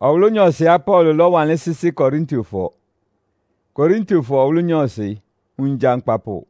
Owulunyosi a Paul lo wanle sisi Korintofo. Korintofo owulunyosi unjankpapo.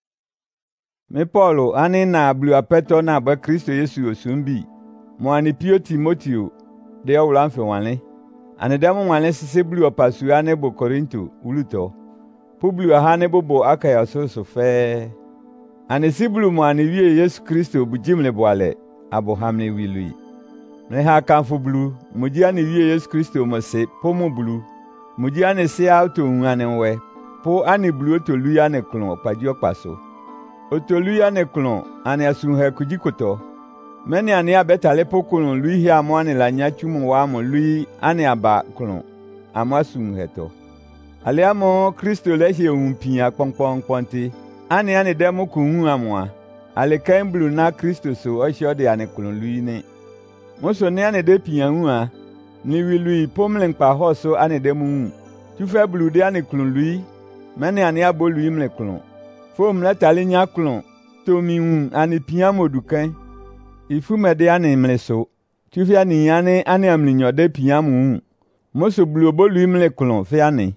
Me Paul ani na blu apeto na ba Kristo Yesu osumbi. Mo ani pio Timoteo de owulanfe wanle. Ani demo wanle sisi blu opasu ane bo Korinto uluto. Pu blu ahane bo akaya so fe. Ani si blu mo ani wie Yesu Kristo bujimle boale abo hamne wilui. Ne ha kanfo blu muji ani wie Yesu Kristo mo se pomo blu muji ani se auto nwane we po ani blu otolu ya ne klon padi okpaso otolu ya ne klon ani asun he kujikoto meni ani abetale po klon lui hi amo ani la nya chumu wa mo lui ani aba klon amo asun heto ale amo Kristo le hi unpia pongpong ponti ani demo kunhu amo ale kan blu na Kristo so o hode ani klon lui ne Moso ne ane de piyanwa ni wilui pomlen pa hoso ane de mu tu fe blude ane klon lui mene ane abo lui mle klon fom la talinya klon to mi ane piyamo dukan ifu mede ane mle so tu fe ane amlinyo de piyamu moso bluobo lui mle klon fe ane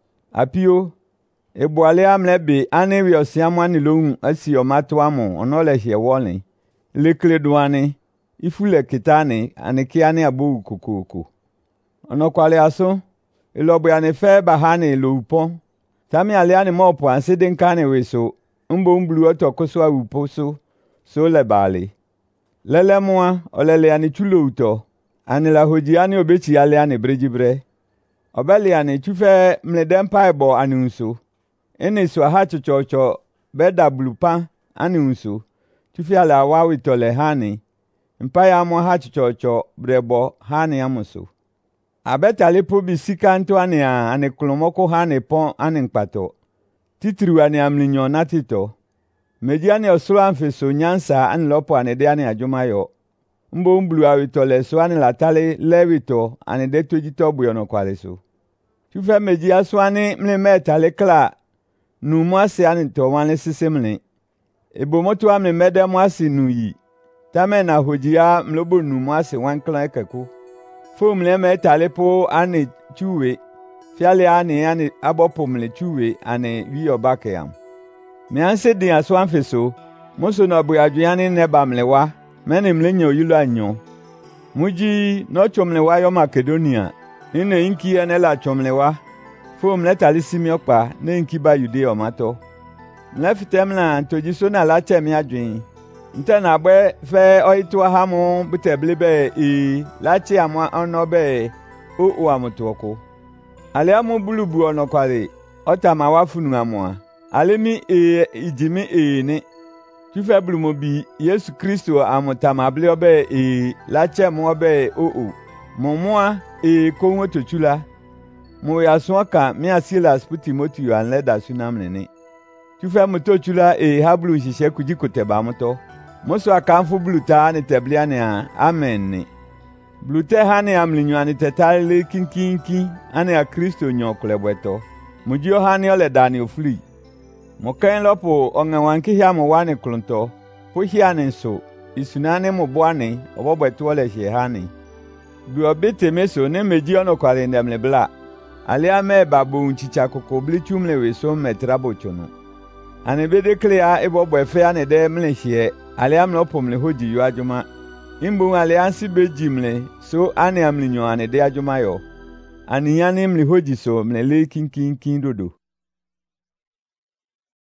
apio eboale amle be ane wi osiamo ane lohun asi o mato amo ono le hie wole le kledo ane ifule kitane anikiane abu kokoko ono kwale aso ilobo ane fe bahane loupon tami ale ane mopo anside nkane weso mbo mblu otokoso awupo so le bale lele moa olele ane chulo uto ane la hoji ane obechi ale ane brejibre obele ane chufe mledempa ebo ane unso ene so ha chochocho beda blupa ane unso chufe ale awawi tole hane Mpaya amo ha chichocho brebo hane amuso. Abetale po bisika nto ane klomoko hane pon ane nkpato. Titru ane amlinyo natito. Meji ane osuro anfeso nyansa ane lopo ane de ane ajumayo. Mbo mblu awitole so ane latale lewito ane de tojito buyono kwaleso. Chufe meji aso ane mle metale kla numwase ane to wane sisemle. Ebo moto amle mede mwase nuyi. Tame na hojia mlobo numwase wanklan ekeko. Fom le metale po ane chuwe. Fiale ane abopo mle chuwe ane wi obake yam. Me anse din aso anfeso. Moso no bu adwuane neba mlewa. Mene mlenyo yulo anyo. Muji no chomlewa yo Makedonia. Ine inki ene la chomlewa. Fom le tali simiokpa ne inki ba yude omato. Mlefitem la antojiso na la chemi adwin. Nte na gbe fe oitu hamu buteblibe lachi amwa onobe o amutoko. Ale amu bulubu onokwale otama wafunu amwa. Ale mi ijimi ni. Tufe bulumo bi Yesu Kristo amutama bliobe lachi amwa obe o. Momwa konwo tochula. Mo yaswaka mi Silas Timoteo anleda sunamne. Tufe mutochula hablu shishe kujikote ba muto. Moso akamfu bluta ane tebliane amen ni. Blute hane amlinyo ane tetale kinkinki ane a Kristo nyokulebweto. Mujio hane ole dani ofuli. Mokain lopo onge wanki hiya mo wane klonto. Po hiya nenso isunane mo bwane obobwetu ole she hane. Duo bete meso ne meji ono kwale ndemle bla. Ale ame babu unchicha koko blichumle weso metrabo chono. Ane bede klea ebobwefe ane de mleshie. Ale amlo pomle hoji yu ajuma. Imbu ale ansi bejimle so ane amlinyo ane de ajuma yo. Ani yani mli hoji so mle le kin dodo.